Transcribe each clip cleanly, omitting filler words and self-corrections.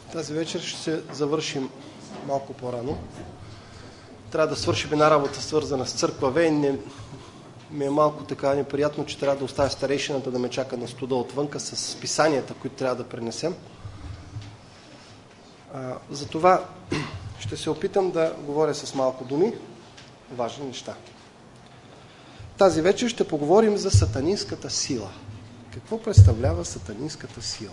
Тази вечер ще се завършим малко по-рано. Трябва да свършим една работа, свързана с църква В, и ми е малко така неприятно, че трябва да оставя старейшината да ме чака на студа отвънка с писанията, които трябва да пренесем. Затова ще се опитам да говоря с малко думи, важни неща. Тази вечер ще поговорим за сатанинската сила. Какво представлява сатанинската сила?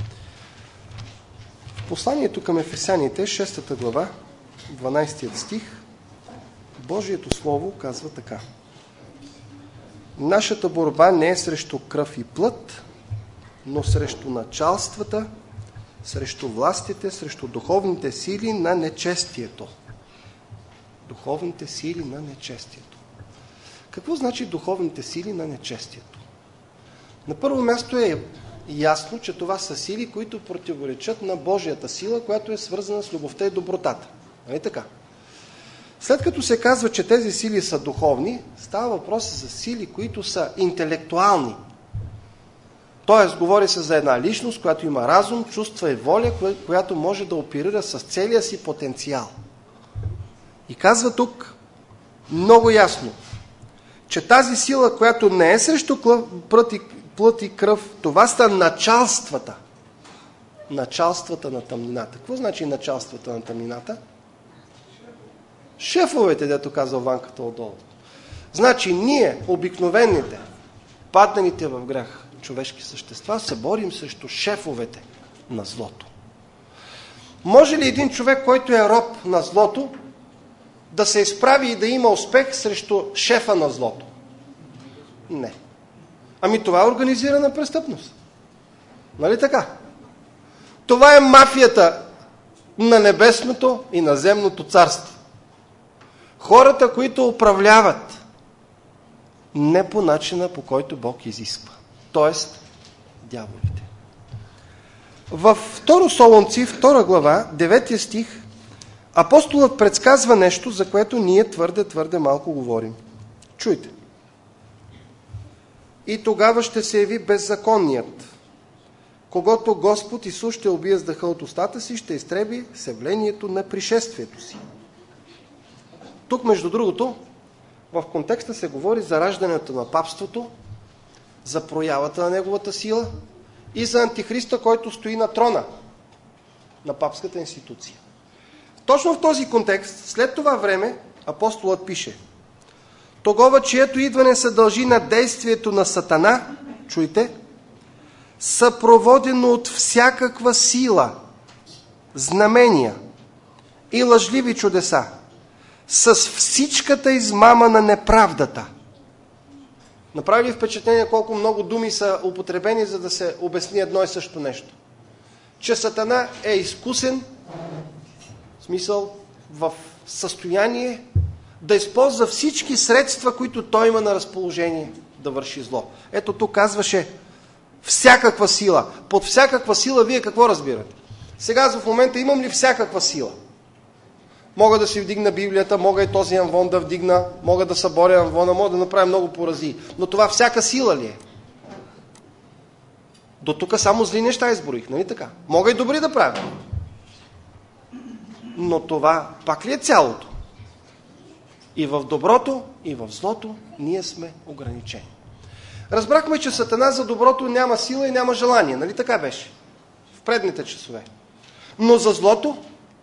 В посланието към Ефесяните, 6 глава, 12 стих, Божието Слово казва така: нашата борба не е срещу кръв и плът, но срещу началствата, срещу властите, срещу духовните сили на нечестието. Духовните сили на нечестието. Какво значи духовните сили на нечестието? На първо място е ясно, че това са сили, които противоречат на Божията сила, която е свързана с любовта и добротата. Нали така? След като се казва, че тези сили са духовни, става въпрос за сили, които са интелектуални. Тоест, говори се за една личност, която има разум, чувства и воля, която може да оперира с целия си потенциал. И казва тук много ясно, че тази сила, която не е срещу плът и кръв, това са началствата. Началствата на тъмнината. Какво значи началствата на тъмнината? Шефовете, дето казва Ванката отдолу. Значи ние, обикновените, падналите в грях човешки същества, се борим срещу шефовете на злото. Може ли един човек, който е роб на злото, да се изправи и да има успех срещу шефа на злото? Не. Ами това е организирана престъпност. Нали така? Това е мафията на небесното и на земното царство. Хората, които управляват не по начина, по който Бог изисква. Тоест, дяволите. Във 2 Солунци, 2 глава, 9 стих, апостолът предсказва нещо, за което ние твърде малко говорим. Чуйте. И тогава ще се яви беззаконният, когато Господ Исус ще убие с дъха от устата си, ще изтреби с явлението на пришествието си. Тук, между другото, в контекста се говори за раждането на папството, за проявата на неговата сила и за антихриста, който стои на трона на папската институция. Точно в този контекст, след това време, апостолът пише: тогава, чието идване се дължи на действието на Сатана, чуйте, съпроводено от всякаква сила, знамения и лъжливи чудеса, с всичката измама на неправдата. Направи ли впечатление колко много думи са употребени, за да се обясни едно и също нещо? Че Сатана е изкусен, в смисъл в състояние да използва всички средства, които той има на разположение да върши зло. Ето тук казваше всякаква сила. Под всякаква сила вие какво разбирате? Сега аз в момента имам ли всякаква сила? Мога да си вдигна Библията, мога и този амвон да вдигна, мога да съборя амвона, мога да направя много поразии. Но това всяка сила ли е? До тук само зли неща изборих, нали така? Мога и добри да правя. Но това пак ли е цялото? И в доброто, и в злото ние сме ограничени. Разбрахме, че Сатана за доброто няма сила и няма желание, нали така беше? В предните часове. Но за злото,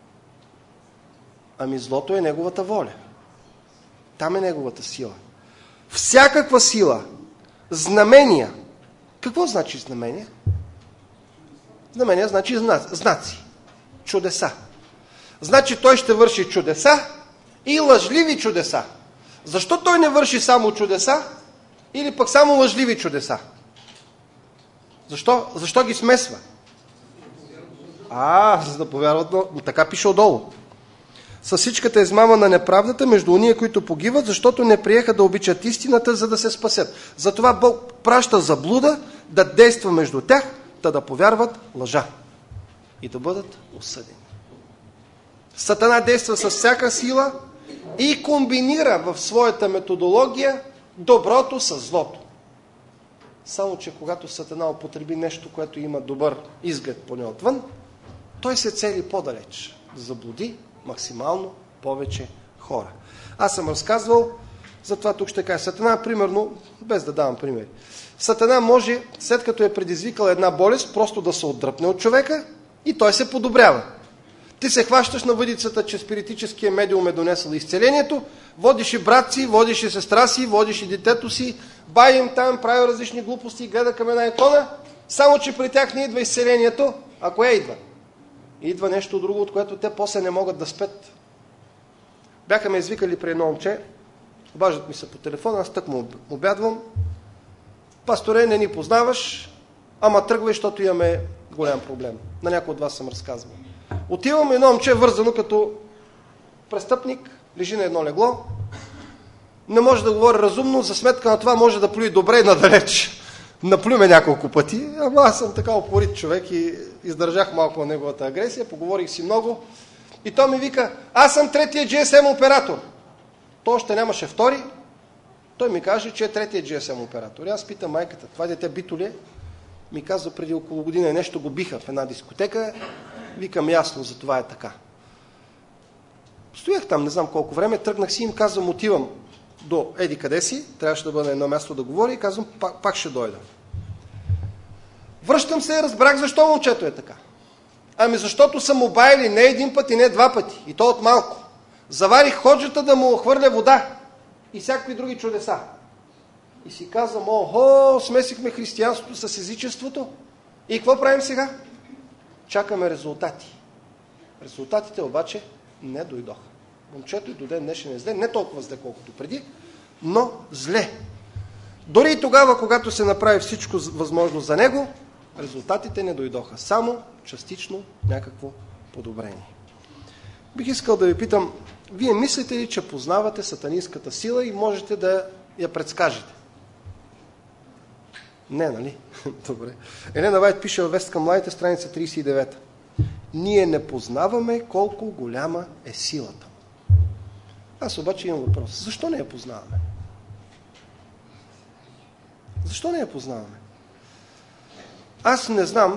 ами злото е неговата воля. Там е неговата сила. Всякаква сила, знамения. Какво значи знамения? Знамения значи знаци, чудеса. Значи той ще върши чудеса и лъжливи чудеса. Защо той не върши само чудеса или пък само лъжливи чудеса? Защо ги смесва? За да повярват, но така пише отдолу. С всичката измама на неправдата между уния, които погиват, защото не приеха да обичат истината, за да се спасят. Затова Бог праща заблуда да действа между тях, да повярват лъжа и да бъдат осъдени. Сатана действа с всяка сила и комбинира в своята методология доброто с злото. Само че когато Сатана употреби нещо, което има добър изглед поне отвън, Той се цели по-далеч. Да заблуди максимално повече хора. Аз съм разказвал, затова тук ще кажа. Сатана, примерно, без да давам примери. Сатана може, след като е предизвикал една болест, просто да се отдръпне от човека и той се подобрява. Ти се хващаш на въдицата, че спиритическия медиум е донесъл изцелението, водиш и брат си, водиш и сестра си, водиш и детето си, бай им там, прави различни глупости, гледа към една икона, само че при тях не идва изцелението, а кое идва? Идва нещо друго, от което те после не могат да спят. Бяха ме извикали при едно момче, обаждат ми се по телефона, аз тък му обядвам. Пасторе, не ни познаваш, ама тръгвай, защото имаме голям проблем. На някой от вас съм разказвал. Отивам, едно момче вързано като престъпник, лежи на едно легло, не може да говори разумно, за сметка на това може да плюи добре и надалеч. Наплю ме няколко пъти, ама аз съм така упорит човек и издържах малко на неговата агресия, поговорих си много. И той ми вика, аз съм третия GSM оператор. Той още нямаше втори. Той ми каже, че е третия GSM оператор. И аз питам майката, това дете бито ли е? Ми казва, преди около година нещо го биха в една дискотека. Викам, ясно, за това е така. Стоях там, не знам колко време, тръгнах си и им казвам, отивам до еди къде си, трябваше да бъде на едно място да говори и казвам, пак ще дойда. Връщам се и разбрах защо момчето е така. Ами защото са му баяли не един път и не два пъти. И то от малко. Заварих ходжата да му хвърля вода и всякакви други чудеса. И си казвам, охо, смесихме християнството с езичеството. И какво правим сега? Чакаме резултати. Резултатите обаче не дойдоха. Момчето и до ден днешен е зле, не толкова зле, колкото преди, но зле. Дори и тогава, когато се направи всичко възможно за него, резултатите не дойдоха. Само частично някакво подобрение. Бих искал да ви питам, вие мислите ли, че познавате сатанинската сила и можете да я предскажете? Не, нали? Добре. Елена Вайт пише във Вест към младите, страница 39. Ние не познаваме колко голяма е силата. Аз обаче имам въпрос. Защо не я познаваме? Защо не я познаваме? Аз не знам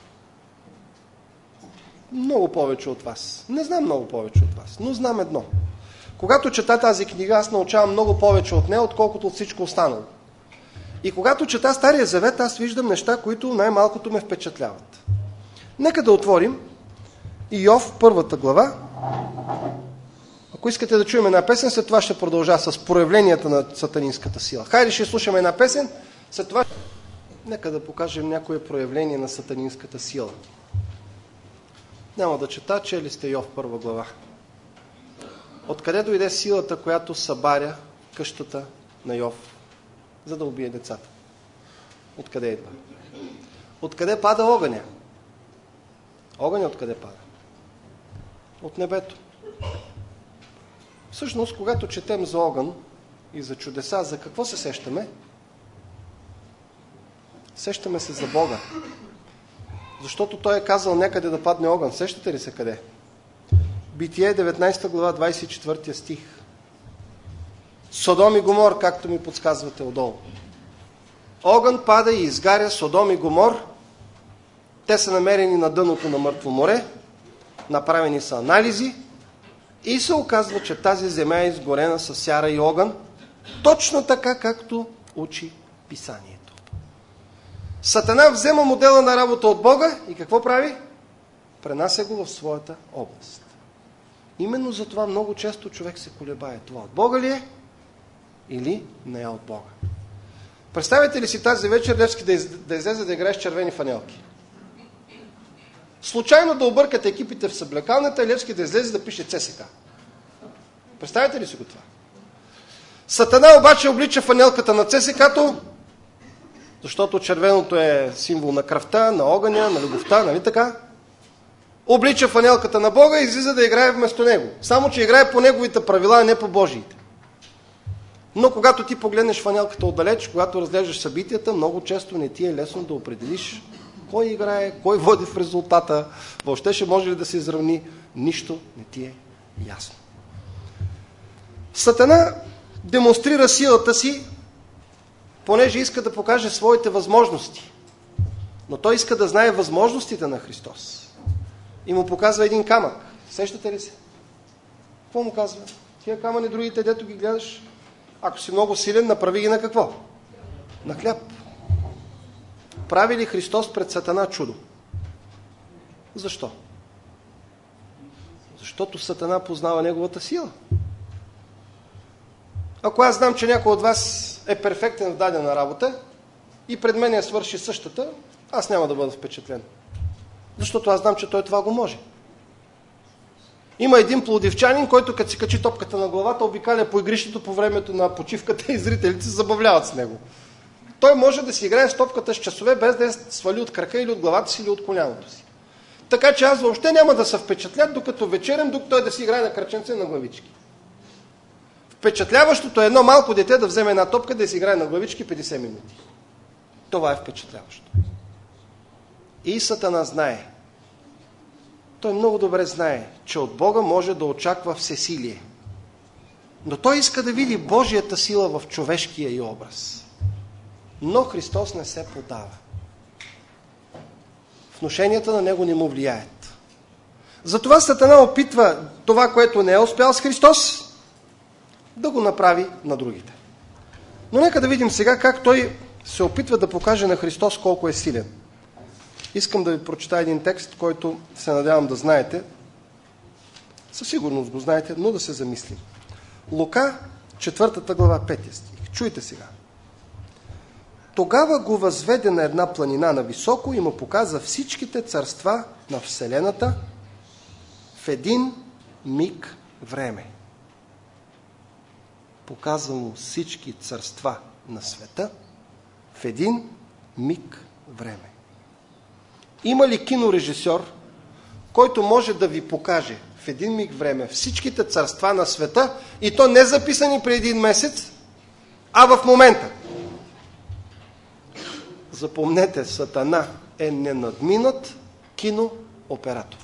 много повече от вас. Не знам много повече от вас, но знам едно. Когато чета тази книга, аз научавам много повече от нея, отколкото от всичко останало. И когато чета Стария Завет, аз виждам неща, които най-малкото ме впечатляват. Нека да отворим Йов, 1 глава. Ако искате да чуем една песен, след това ще продължа с проявленията на сатанинската сила. Хайде, ще слушаме една песен, след това нека да покажем някое проявление на сатанинската сила. Няма да чета, чели сте Йов 1 глава. Откъде дойде силата, която събаря къщата на Йов, за да убие децата? Откъде идва? Откъде пада огъня? Огъня откъде пада? От небето. Всъщност, когато четем за огън и за чудеса, за какво се сещаме? Сещаме се за Бога. Защото Той е казал някъде да падне огън. Сещате ли се къде? Битие, 19 глава, 24 стих. Содом и Гомор, както ми подсказвате отдолу. Огън пада и изгаря Содом и Гомор. Те са намерени на дъното на Мъртво море. Направени са анализи. И се оказва, че тази земя е изгорена с сяра и огън. Точно така, както учи Писанието. Сатана взема модела на работа от Бога и какво прави? Пренася го в своята област. Именно за това много често човек се колебае. Това от Бога ли е или не е от Бога? Представете ли си тази вечер Левски да излезе да играе с червени фанелки? Случайно да объркате екипите в съблекалната и Левски да излезе да пише ЦСКА. Представете ли си го това? Сатана обаче облича фанелката на ЦСКА-то, защото червеното е символ на кръвта, на огъня, на любовта, нали така? Облича фанелката на Бога и излиза да играе вместо него. Само че играе по неговите правила, а не по Божиите. Но когато ти погледнеш фанелката отдалеч, когато разглеждаш събитията, много често не ти е лесно да определиш кой играе, кой води в резултата, въобще ще може ли да се изравни, нищо не ти е ясно. Сатана демонстрира силата си, понеже иска да покаже своите възможности. Но той иска да знае възможностите на Христос. и му показва един камък. Сещате ли се? Какво му казва? Тия камъни, другите, дето ги гледаш, ако си много силен, направи ги на какво? На хляб. Прави ли Христос пред Сатана чудо? Защо? Защото Сатана познава неговата сила. Ако аз знам, че някой от вас е перфектен в дадена работа и пред мен я свърши същата, аз няма да бъда впечатлен. Защото аз знам, че той това го може. Има един пловдивчанин, който като си качи топката на главата, обикаля по игрището по времето на почивката и зрителите се забавляват с него. Той може да си играе с топката с часове, без да я свали от крака или от главата си или от коляното си. Така че аз въобще няма да се впечатлят, докато вечерям, докато той да си играе на кръченце на главички. Впечатляващото е едно малко дете да вземе една топка, да си играе на главички 50 минути. Това е впечатляващо. И Сатана знае. Той много добре знае, че от Бога може да очаква всесилие. Но той иска да види Божията сила в човешкия й образ. Но Христос не се подава. Внушенията на него не му влияят. Затова Сатана опитва това, което не е успял с Христос, да го направи на другите. Но нека да видим сега как той се опитва да покаже на Христос колко е силен. Искам да ви прочита един текст, който се надявам да знаете. Със сигурност го знаете, но да се замислим. Лука, 4 глава, 5 стих. Чуйте сега. Тогава го възведе на една планина нависоко и му показа всичките царства на вселената в един миг време. Показва му всички царства на света в един миг време. Има ли кинорежисьор, който може да ви покаже в един миг време всичките царства на света и то не записани преди един месец, а в момента? Запомнете, Сатана е ненадминат кинооператор.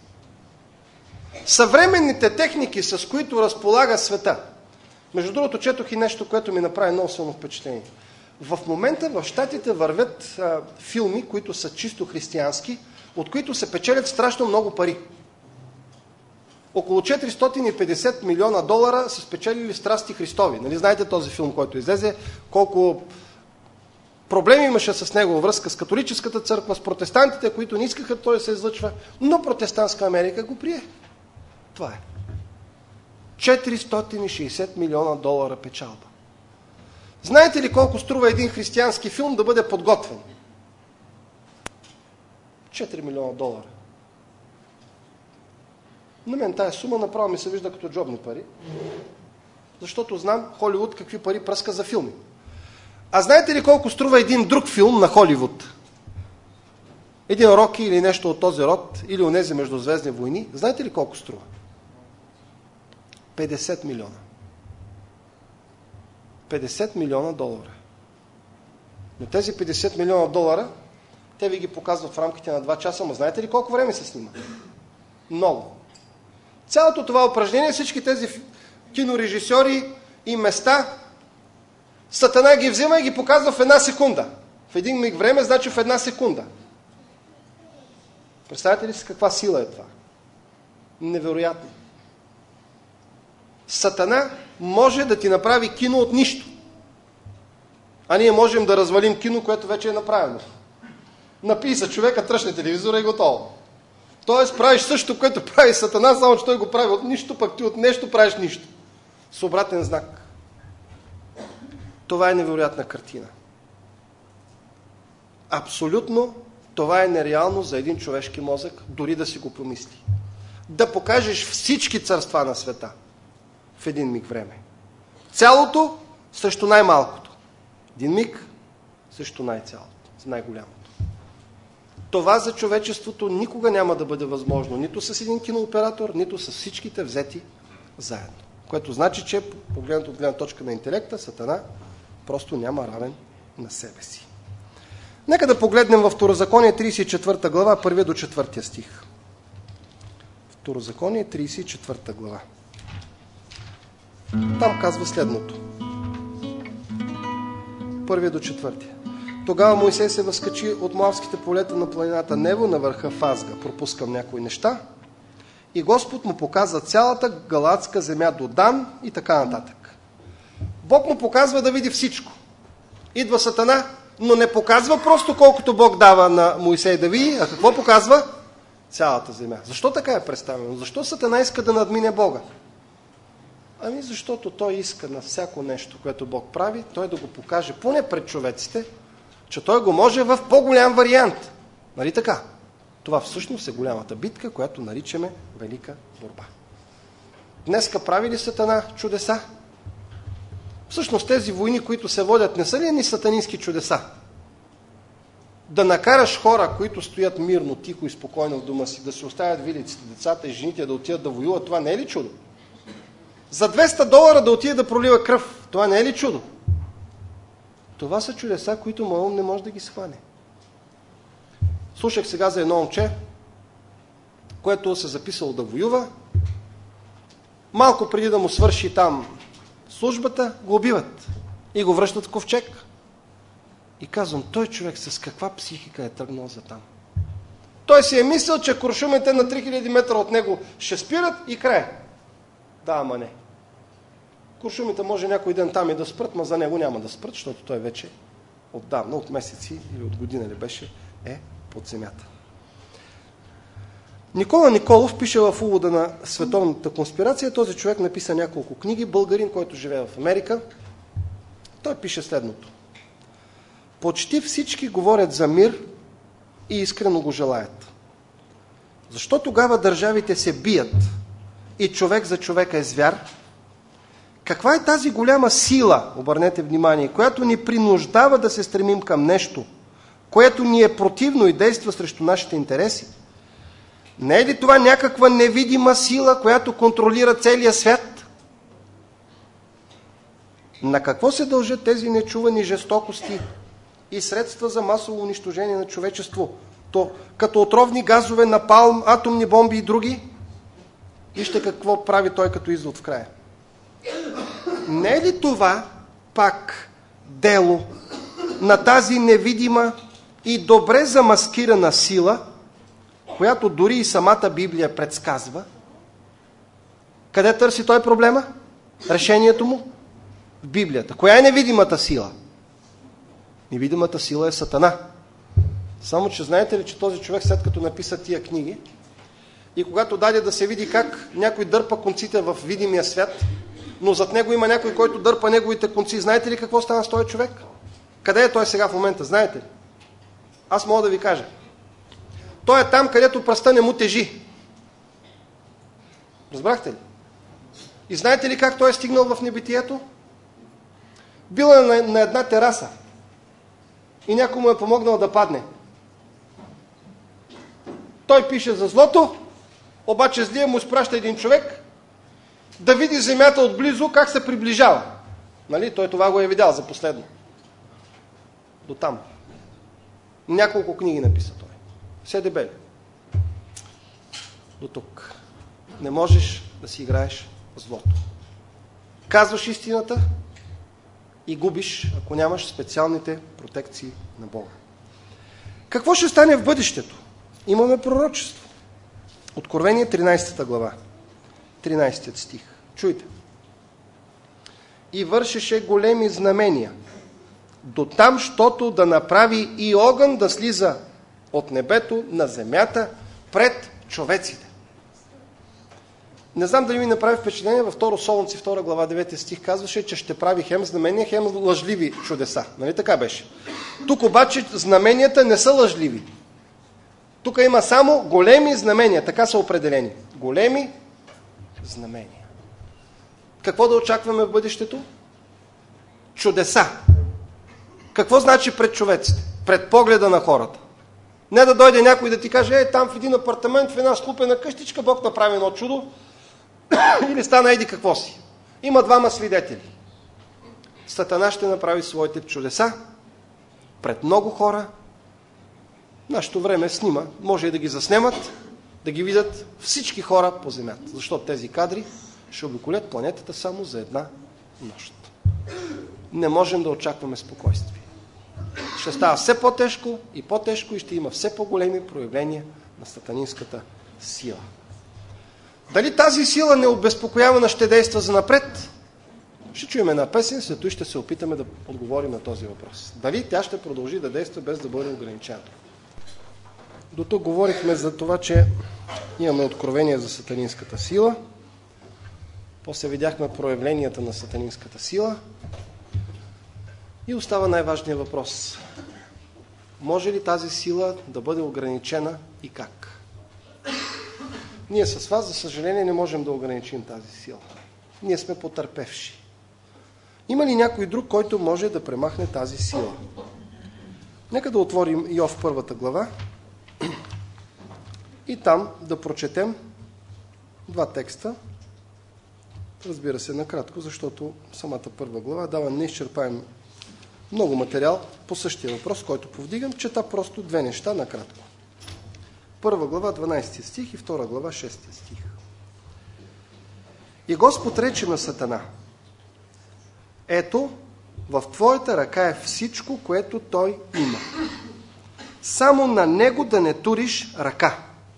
Съвременните техники, с които разполага света, между другото, четох и нещо, което ми направи много силно впечатление. В момента в Щатите вървят филми, които са чисто християнски, от които се печелят страшно много пари. Около 450 милиона долара са спечелили Страсти Христови. Нали знаете този филм, който излезе? Колко проблеми имаше с него във връзка с католическата църква, с протестантите, които не искаха той да се излъчва, но протестантска Америка го прие. Това е. 460 милиона долара печалба. Знаете ли колко струва един християнски филм да бъде подготвен? 4 милиона долара. На мен тая сума направо ми се вижда като джобни пари, защото знам Холивуд какви пари пръска за филми. А знаете ли колко струва един друг филм на Холивуд? Един Роки или нещо от този род, или онези междузвездни войни. Знаете ли колко струва? 50 милиона. 50 милиона долара. Но тези 50 милиона долара, те ви ги показват в рамките на 2 часа, но знаете ли колко време се снима? Много. Цялото това упражнение, всички тези кинорежисьори и места, Сатана ги взима и ги показва в 1 секунда. В един миг време, значи в 1 секунда. Представете ли си каква сила е това? Невероятно. Сатана може да ти направи кино от нищо. А ние можем да развалим кино, което вече е направено. Напи се човека, тръщне телевизора и готово. Тоест правиш също, което прави Сатана, само че той го прави от нищо, пък ти от нещо правиш нищо. С обратен знак. Това е невероятна картина. Абсолютно това е нереално за един човешки мозък, дори да си го помисли. Да покажеш всички царства на света в един миг време. Цялото срещу най-малкото. Един миг срещу най-цялото, най-голямото. Това за човечеството никога няма да бъде възможно, нито с един кинооператор, нито с всичките взети заедно. Което значи, че погледнато от гледна точка на интелекта, Сатана просто няма равен на себе си. Нека да погледнем във Второзаконие 34 глава, 1 до 4 стих. Второзаконие 34 глава. Там казва следното. 1 до 4. Тогава Моисей се възкачи от Моавските полета на планината Нево на върха Фазга. Пропускам някои неща. И Господ му показа цялата галаадска земя до Дан и така нататък. Бог му показва да види всичко. Идва Сатана, но не показва просто колкото Бог дава на Моисей да види, а какво показва? Цялата земя. Защо така е представено? Защо Сатана иска да надмине Бога? Ами защото той иска на всяко нещо, което Бог прави, той да го покаже поне пред човеците, че той го може в по-голям вариант. Нали така? Това всъщност е голямата битка, която наричаме велика борба. Днеска прави ли Сатана чудеса? Всъщност тези войни, които се водят, не са ли ни сатанински чудеса? Да накараш хора, които стоят мирно, тихо и спокойно в дома си, да се оставят вилиците, децата и жените да отидат да воюват, това не е ли чудо? За $200 да отиде да пролива кръв, това не е ли чудо? Това са чудеса, които моят ум не може да ги схване. Слушах сега за едно момче, което се записало да воюва. Малко преди да му свърши там службата, го убиват и го връщат в ковчег. И казвам, той човек с каква психика е тръгнал за там? Той си е мислил, че куршумите на 3000 метра от него ще спират и край. Да, ама не. Куршумите може някой ден там и да спрат, но за него няма да спрат, защото той вече отдавна, от месеци или от година ли беше, е под земята. Никола Николов пише в увода на Световната конспирация. Този човек написа няколко книги, българин, който живее в Америка. Той пише следното. Почти всички говорят за мир и искрено го желаят. Защо тогава държавите се бият и човек за човека е звяр? Каква е тази голяма сила, обърнете внимание, която ни принуждава да се стремим към нещо, което ни е противно и действа срещу нашите интереси? Не е ли това някаква невидима сила, която контролира целия свят? На какво се дължат тези нечувани жестокости и средства за масово унищожение на човечество? То, като отровни газове, напалм, атомни бомби и други? Вижте какво прави той като извод в края. Не е ли това пак дело на тази невидима и добре замаскирана сила, която дори и самата Библия предсказва? Къде търси той проблема? Решението му? В Библията. Коя е невидимата сила? Невидимата сила е Сатана. Само, че знаете ли, че този човек, след като написа тия книги, и когато даде да се види как някой дърпа конците в видимия свят, но зад него има някой, който дърпа неговите конци, знаете ли какво стана с този човек? Къде е той сега в момента? Знаете ли? Аз мога да ви кажа. Той е там, където пръста не му тежи. Разбрахте ли? И знаете ли как той е стигнал в небитието? Бил е на една тераса и някой му е помогнал да падне. Той пише за злото, обаче злия му изпраща един човек да види земята отблизо как се приближава. Нали? Той това го е видял за последно. До там. Няколко книги написа той. Все дебели. До тук. Не можеш да си играеш злото. Казваш истината и губиш, ако нямаш специалните протекции на Бога. Какво ще стане в бъдещето? Имаме пророчество. Откровение 13 глава. 13 стих. Чуйте. И вършеше големи знамения. До там, щото да направи и огън да слиза от небето на земята пред човеците. Не знам дали ми направи впечатление, във 2 Солунци, 2 глава, 9 стих казваше, че ще прави хем знамения, хем лъжливи чудеса. Нали така беше? Тук обаче знаменията не са лъжливи. Тук има само големи знамения, така са определени. Големи знамения. Какво да очакваме в бъдещето? Чудеса. Какво значи пред човеците? Пред погледа на хората. Не да дойде някой да ти каже, там в един апартамент, в една склупена къщичка, Бог направи едно чудо или стана еди какво си. Има 2 свидетели. Сатана ще направи своите чудеса пред много хора. Нашето време снима, може и да ги заснемат, да ги видят всички хора по земята. Защото тези кадри ще обиколят планетата само за една нощ. Не можем да очакваме спокойствие. ще става все по-тежко и ще има все по-големи проявления на сатанинската сила. Дали тази сила не обезпокоява, ще действа за напред? Ще чуем една песен, след това ще се опитаме да отговорим на този въпрос. Дали тя ще продължи да действа без да бъде ограничена? До тук говорихме за това, че имаме откровение за сатанинската сила. После видяхме проявленията на сатанинската сила. И остава най-важният въпрос. Може ли тази сила да бъде ограничена и как? Ние с вас, за съжаление, не можем да ограничим тази сила. Ние сме потърпевши. Има ли някой друг, който може да премахне тази сила? Нека да отворим Йов 1 глава и там да прочетем два текста. Разбира се, накратко, защото самата 1 глава дава неизчерпаем много материал по същия въпрос, който повдигам. Чета просто две неща накратко. 1 глава, 12 стих и 2 глава, 6 стих. И Господ рече на Сатана: ето, в твоята ръка е всичко, което той има. Само на него да не туриш ръка.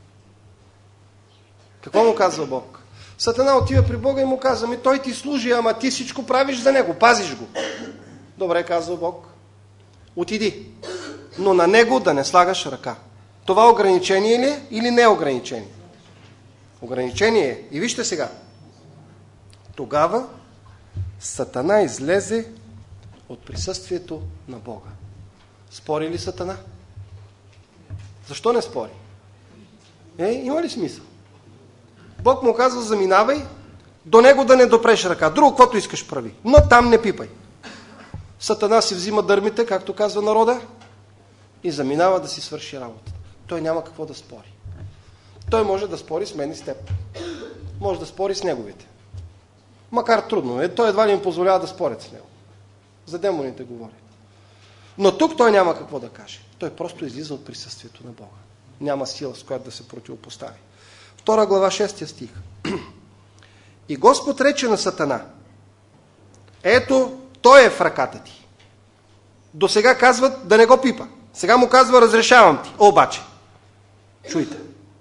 Какво му казва Бог? Сатана отива при Бога и му казва: той ти служи, ама ти всичко правиш за него, пазиш го. Добре, казва Бог. Отиди, но на него да не слагаш ръка. Това ограничение ли е или не е ограничение? Ограничение е. И вижте сега. Тогава Сатана излезе от присъствието на Бога. Спори ли Сатана? Защо не спори? Има ли смисъл? Бог му казва: заминавай, до него да не допреш ръка. Друго, каквото искаш прави, но там не пипай. Сатана си взима дърмите, както казва народа, и заминава да си свърши работа. Той няма какво да спори. Той може да спори с мен и с теб. Може да спори с неговите. Макар трудно. Той едва ли им позволява да спорят с него. За демоните говори. Но тук той няма какво да каже. Той просто излиза от присъствието на Бога. Няма сила, с която да се противопостави. 2 глава, 6 стих. И Господ рече на Сатана: ето, той е в ръката ти. До сега казват да не го пипа. Сега му казва: разрешавам ти. Обаче, чуйте,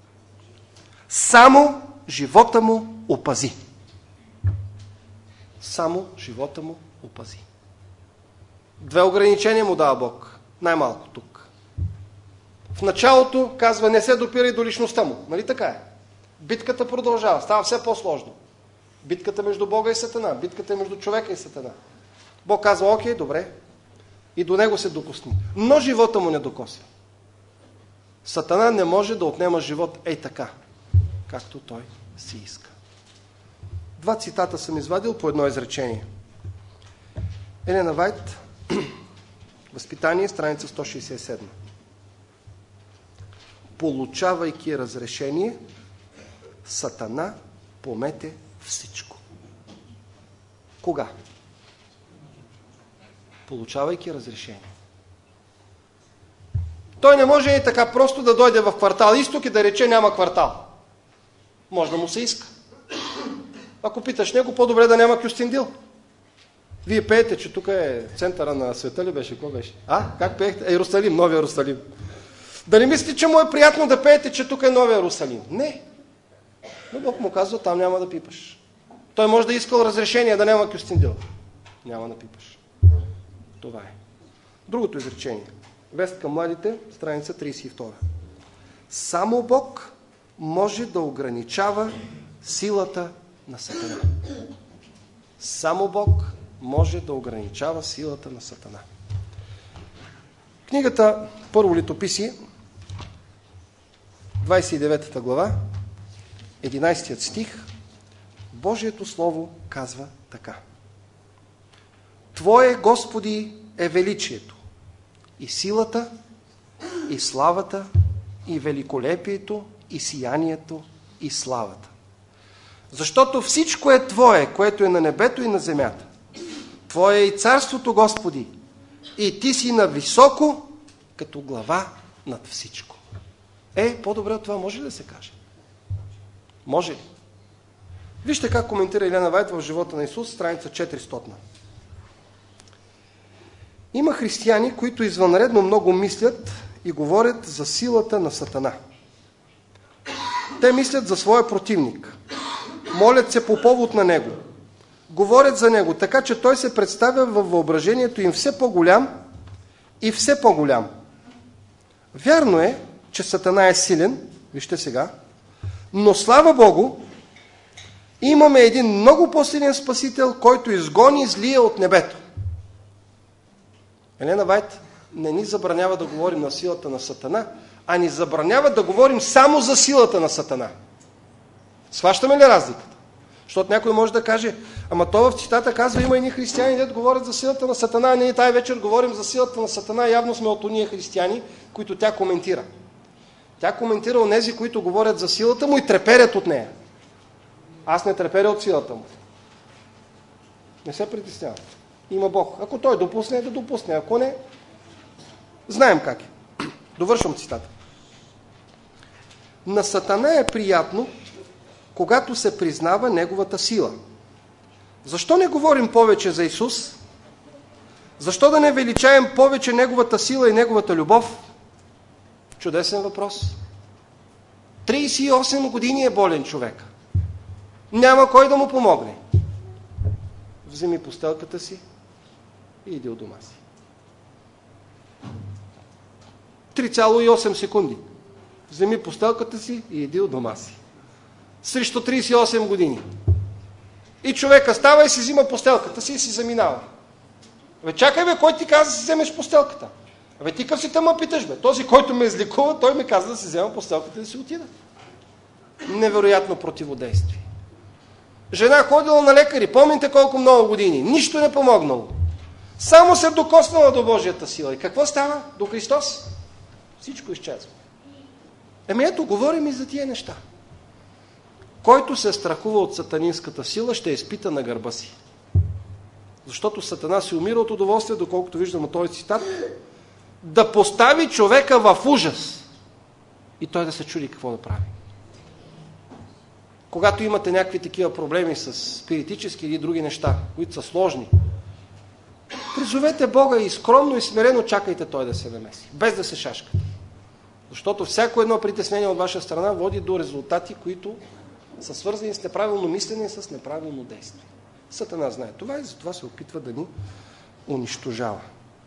само живота му опази. Само живота му опази. Две ограничения му дава Бог. Най-малко тук. В началото казва: не се допирай до личността му. Нали така е? Битката продължава. Става все по-сложно. Битката между Бога и Сатана. Битката между човека и Сатана. Бог казва: окей, добре. И до него се докосни. Но живота му не докосва. Сатана не може да отнема живот ей така, както той си иска. Два цитата съм извадил по едно изречение. Елена Вайт, Възпитание, страница 167. Получавайки разрешение, Сатана помете всичко. Кога? Получавайки разрешение. Той не може и така просто да дойде в квартал Изток и да рече: няма квартал. Може да му се иска. Ако питаш него, по-добре да няма Кюстендил. Вие пеете, че тук е центъра на света ли беше? Какво беше? Как пеехте? Иерусалим, Новия Иерусалим. Да не мислите, че му е приятно да пеете, че тук е Новия Иерусалим? Не. Но Бог му казва: там няма да пипаш. Той може да искал разрешение да няма Кюстендил. Няма да пипаш. Това е. Другото изречение. Вест към младите, страница 32. Само Бог може да ограничава силата на Сатана. Само Бог може да ограничава силата на Сатана. Книгата Първо летописи, 29 глава, 11 стих, Божието Слово казва така: Твое, Господи, е величието, и силата, и славата, и великолепието, и сиянието, и славата. Защото всичко е Твое, което е на небето и на земята. Твое е и царството, Господи, и Ти си нависоко, като глава над всичко. По-добре от това може ли да се каже? Може ли? Вижте как коментира Елена Вайт в живота на Исус, страница 400. Има християни, които извънредно много мислят и говорят за силата на Сатана. Те мислят за своя противник. Молят се по повод на него. Говорят за него, така че той се представя във въображението им все по-голям и все по-голям. Вярно е, че Сатана е силен, вижте сега, но слава Богу, имаме един много по-силен Спасител, който изгони злия от небето. Елена Вайт не ни забранява да говорим на силата на Сатана, а ни забранява да говорим само за силата на Сатана. Схващаме ли разликата? Защото някой може да каже, ама то в цитата казва, има едни християни, дето говорят за силата на Сатана, а ние тая вечер говорим за силата на Сатана, явно сме от ония християни, които тя коментира. Тя коментира онези, които говорят за силата му и треперят от нея. Аз не треперя от силата му. Не се притеснявам. Има Бог. Ако той допусне, да допусне. Ако не, знаем как е. Довършвам цитата. На Сатана е приятно, когато се признава неговата сила. Защо не говорим повече за Исус? Защо да не величаем повече неговата сила и неговата любов? Чудесен въпрос. 38 години е болен човек. Няма кой да му помогне. Вземи постелката си и иди от дома си. 3,8 секунди. Вземи постелката си и иди от дома си. Срещу 38 години. И човека става и си взима постелката си и си заминава. Чакай бе, кой ти каза да си вземеш постелката? Ти къв си тъма питаш бе. Този, който ме излекува, той ми каза да си взема постелката и да си отида. Невероятно противодействие. Жена ходила на лекари, помните колко много години. Нищо не помогнало. Само се докоснала до Божията сила. И какво става? До Христос. Всичко изчезва. Ето, говорим и за тия неща. Който се страхува от сатанинската сила, ще изпита на гърба си. Защото Сатана си умира от удоволствие, доколкото виждам от този цитат, да постави човека в ужас и той да се чуди какво да прави. Когато имате някакви такива проблеми с спиритически или други неща, които са сложни, призовете Бога и скромно и смирено чакайте той да се намеси, без да се шашкате. Защото всяко едно притеснение от ваша страна води до резултати, които са свързани с неправилно мислене и с неправилно действие. Сатана знае това и затова се опитва да ни унищожава.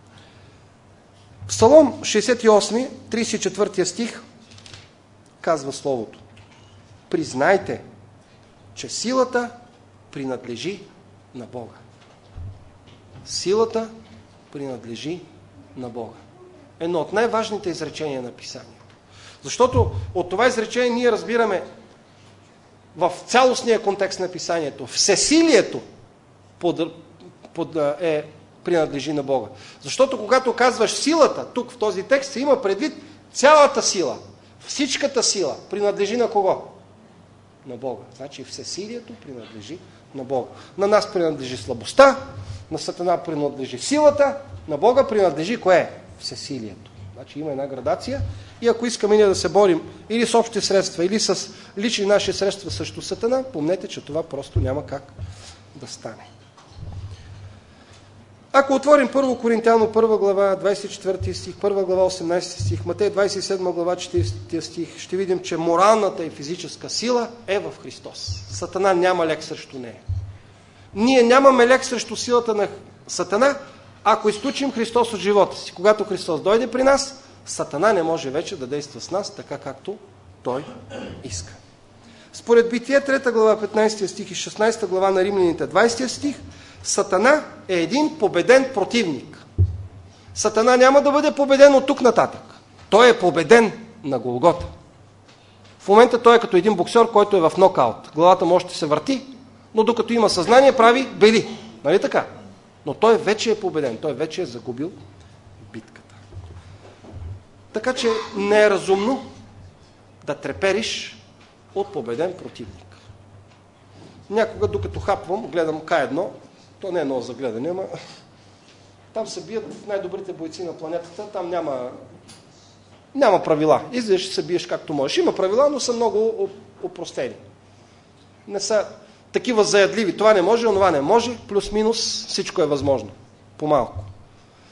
Псалом 68, 34 стих казва словото: признайте, че силата принадлежи на Бога. Силата принадлежи на Бога. Едно от най-важните изречения на Писанието. Защото от това изречение ние разбираме в цялостния контекст на Писанието. Всесилието принадлежи на Бога. Защото когато казваш силата, тук в този текст се има предвид цялата сила. Всичката сила принадлежи на кого? На Бога. Значи всесилието принадлежи на Бога. На нас принадлежи слабостта, на Сатана принадлежи силата, на Бога принадлежи кое? Всесилието. Значи има една градация и ако искаме ние да се борим или с общи средства, или с лични наши средства срещу Сатана, помнете, че това просто няма как да стане. Ако отворим 1 Коринтияно 1 глава 24 стих, 1 глава 18 стих, Матей 27 глава 40 стих, ще видим, че моралната и физическа сила е в Христос. Сатана няма лек срещу нея. Ние нямаме лек срещу силата на Сатана, ако изключим Христос от живота си. Когато Христос дойде при нас, Сатана не може вече да действа с нас така, както Той иска. Според Битие 3 глава 15 стих и 16 глава на Римляните 20 стих, Сатана е един победен противник. Сатана няма да бъде победен от тук нататък. Той е победен на Голгота. В момента той е като един боксер, който е в нокаут. Главата може да се върти, но докато има съзнание, прави бели. Нали така? Но той вече е победен. Той вече е загубил битката. Така че не е разумно да трепериш от победен противник. Някога, докато хапвам, гледам К1, то не е много за гледане, ама там се бият най-добрите бойци на планетата, там няма правила. Излезеш и се биеш както можеш. Има правила, но са много опростени. Не са такива заядливи. Това не може, онова не може, плюс-минус всичко е възможно. По-малко.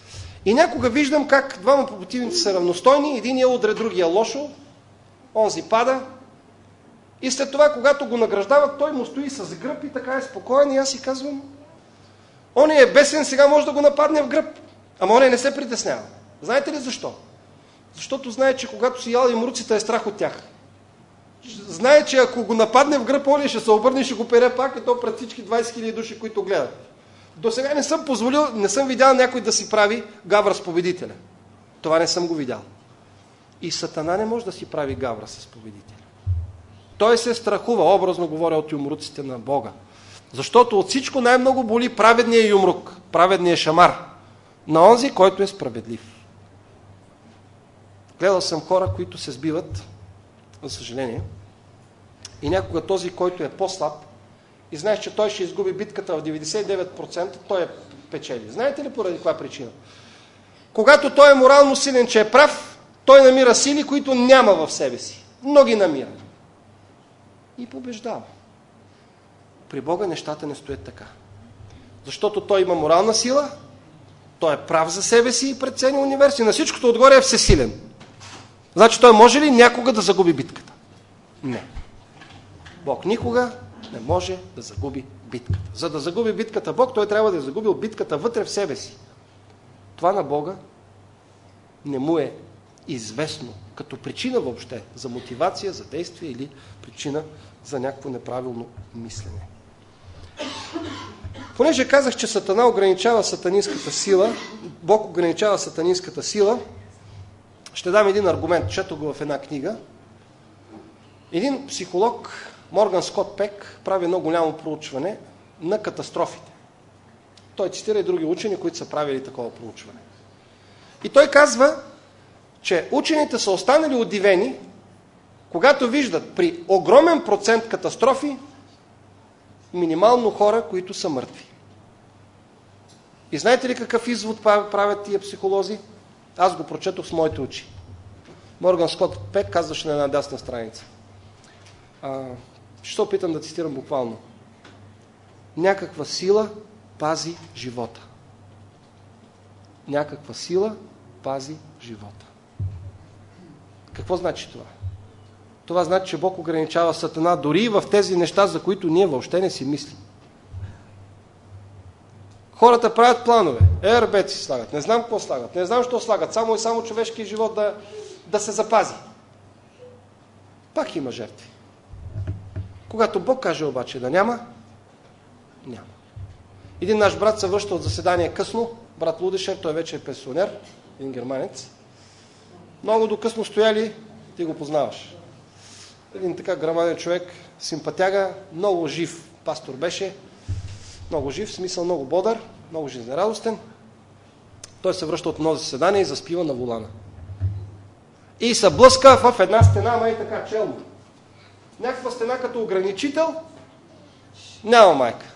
И някога виждам как двама противници са равностойни, единия удря другия лошо, онзи пада. И след това, когато го награждават, той му стои с гръб и така е спокоен. И аз си казвам, он е бесен, сега може да го нападне в гръб. Ама он не се притеснява. Знаете ли защо? Защото знае, че когато си ял имруците, е страх от тях. Знае, че ако го нападне в гръб, он ще се обърне и ще го пере пак, и то пред всички 20 000 души, които гледат. До сега не съм видял някой да си прави гавра с победителя. Това не съм го видял. И Сатана не може да си прави гавра с победителя. Той се страхува, образно говоря, от юмруците на Бога. Защото от всичко най-много боли праведния юмрук, праведния шамар, на онзи, който е справедлив. Гледал съм хора, които се сбиват, за съжаление, и някога този, който е по-слаб, и знаеш, че той ще изгуби битката в 99%, той е печели. Знаете ли поради каква причина? Когато той е морално силен, че е прав, той намира сили, които няма в себе си. Но ги намира. И побеждава. При Бога нещата не стоят така. Защото той има морална сила, той е прав за себе си и пред целия универс. И на всичкото отгоре е всесилен. Значи той може ли някога да загуби битката? Не. Бог никога не може да загуби битката. За да загуби битката Бог, той трябва да е загубил битката вътре в себе си. Това на Бога не му е известно като причина въобще за мотивация, за действие или причина за някакво неправилно мислене. Понеже казах, че Сатана ограничава сатанинската сила, Бог ограничава сатанинската сила, ще дам един аргумент. Чето го в една книга. Един психолог, Морган Скот Пек, прави много голямо проучване на катастрофите. Той цитира и други учени, които са правили такова проучване. И той казва, че учените са останали удивени, когато виждат при огромен процент катастрофи минимално хора, които са мъртви. И знаете ли какъв извод правят тия психолози? Аз го прочетох с моите очи. Морган Скот Пек казваше на една дясна страница. Ще опитам да цитирам буквално. Някаква сила пази живота. Някаква сила пази живота. Какво значи това? Това значи, че Бог ограничава Сатана дори и в тези неща, за които ние въобще не си мислим. Хората правят планове. ЕРБ си слагат. Не знам какво слагат. Не знам що слагат. Само и само човешкият живот да се запази. Пак има жертви. Когато Бог каже обаче да няма, няма. Един наш брат се връща от заседание късно. Брат Лудешер, той вече е пенсионер. Един германец. Много до късно стояли, ти го познаваш. Един така грамаден човек, симпатяга, много жив пастор беше. Много жив, в смисъл много бодър, много жизнерадостен. Той се връща от едно заседание и заспива на волана. И се блъска в една стена, ама и така челно. Някаква стена като ограничител, няма майка.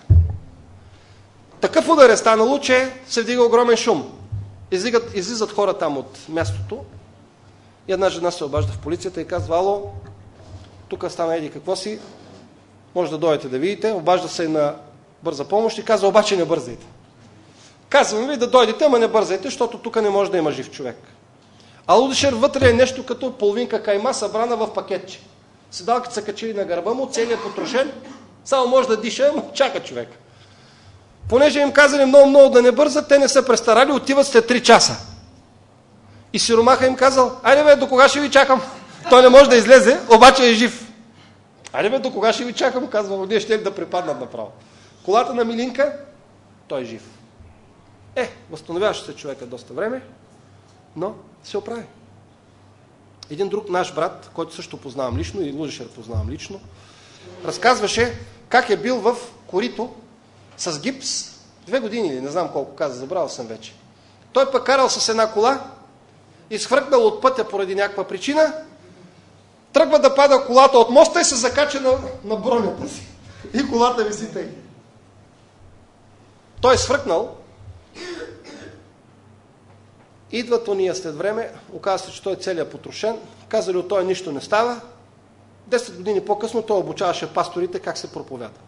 Такъв удар е станало, че се вдига огромен шум. Излизат хора там от мястото и една жена се обажда в полицията и казва: ало, тук стана еди какво си, може да дойдете да видите. Обажда се на бърза помощ и казва: обаче не бързайте. Казвам ви да дойдете, ама не бързайте, защото тук не може да има жив човек. А Лудешер вътре е нещо като половинка кайма, събрана в пакетче. Седалките са качили на гърба му, целият потрошен, само може да диша, ама чака човек. Понеже им казали много да не бързат, те не са престарали, отиват след 3 часа. И сиромаха им казал: айде бе, до кога ще ви чакам? Той не може да излезе, обаче е жив. Айде бе, до кога ще ви чакам? Казва: ние ще да припаднат направо. Колата на Милинка, той е жив. Възстановяваше се човека доста време, но се оправи. Един друг наш брат, който също познавам лично, и Лудешер познавам лично, разказваше как е бил в корито с гипс 2 години или не знам колко каза, забрал съм вече. Той пък карал с една кола, изхвъркнал от пътя поради някаква причина, тръгва да пада колата от моста и се закача на бронята си. И колата виси тъй. Той е свръкнал. Идват ония след време, оказва се, че той е целият потрошен. Казали: от той нищо не става. 10 години по-късно той обучаваше пасторите как се проповяда.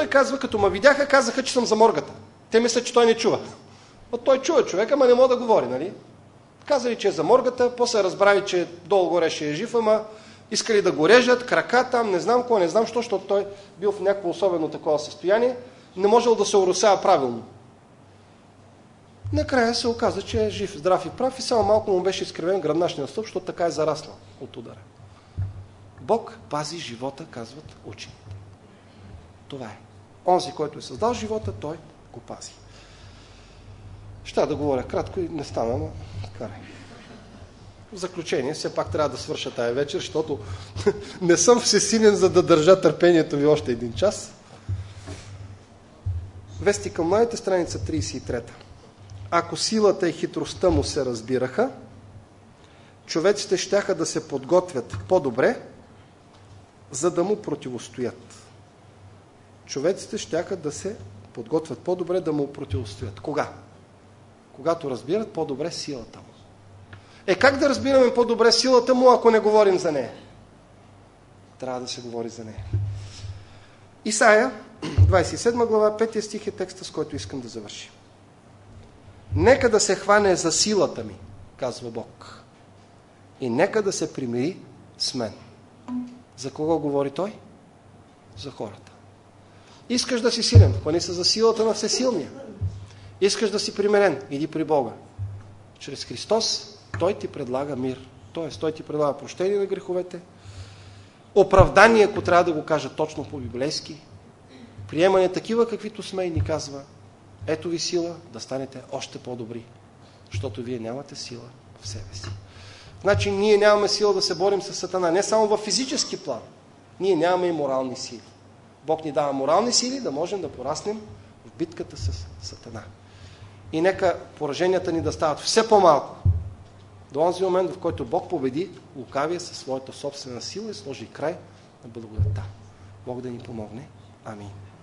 казва, като ме видяха, казаха, че съм за моргата. Те мислят, че той не чува. Но той чува човека, ама не мога да говори, нали? Казали, че е за моргата, после разбрали, че долу-горе ще е жив, ама искали да го режат, крака там, не знам кой, не знам що, защото той бил в някакво особено такова състояние, не можел да се оросява правилно. Накрая се оказа, че е жив, здрав и прав и само малко му беше изкривен гръбначния стълб, защото така е зараснал от удара. Бог пази живота, казват учените. Това е. Онзи, който е създал живота, той го пази. Ще да говоря кратко и не стана, но карай. В заключение, все пак трябва да свърша тая вечер, защото не съм всесилен, за да държа търпението ви още един час. Вести към младите, страница 33. Ако силата и хитростта му се разбираха, човеците щяха да се подготвят по-добре, за да му противостоят. Човеците щяха да се подготвят по-добре да му противостоят. Кога? Когато разбират по-добре силата му. Как да разбираме по-добре силата му, ако не говорим за нея? Трябва да се говори за нея. Исаия, 27 глава, 5 стих е текста, с който искам да завършим. Нека да се хване за силата ми, казва Бог. И нека да се примири с мен. За кого говори той? За хората. Искаш да си силен, хвани се за силата на всесилния. Искаш да си примирен, иди при Бога. Чрез Христос Той ти предлага мир. Тоест, Той ти предлага прощение на греховете, оправдание, ако трябва да го кажа точно по-библейски, приемане такива, каквито сме и ни казва, ето ви сила да станете още по-добри, защото вие нямате сила в себе си. Значи ние нямаме сила да се борим с Сатана, не само в физически план, ние нямаме и морални сили. Бог ни дава морални сили да можем да пораснем в битката с Сатана. И нека пораженията ни да стават все по-малко, до онзи момент, в който Бог победи лукавия със своята собствена сила и сложи край на благодатта. Бог да ни помогне. Амин.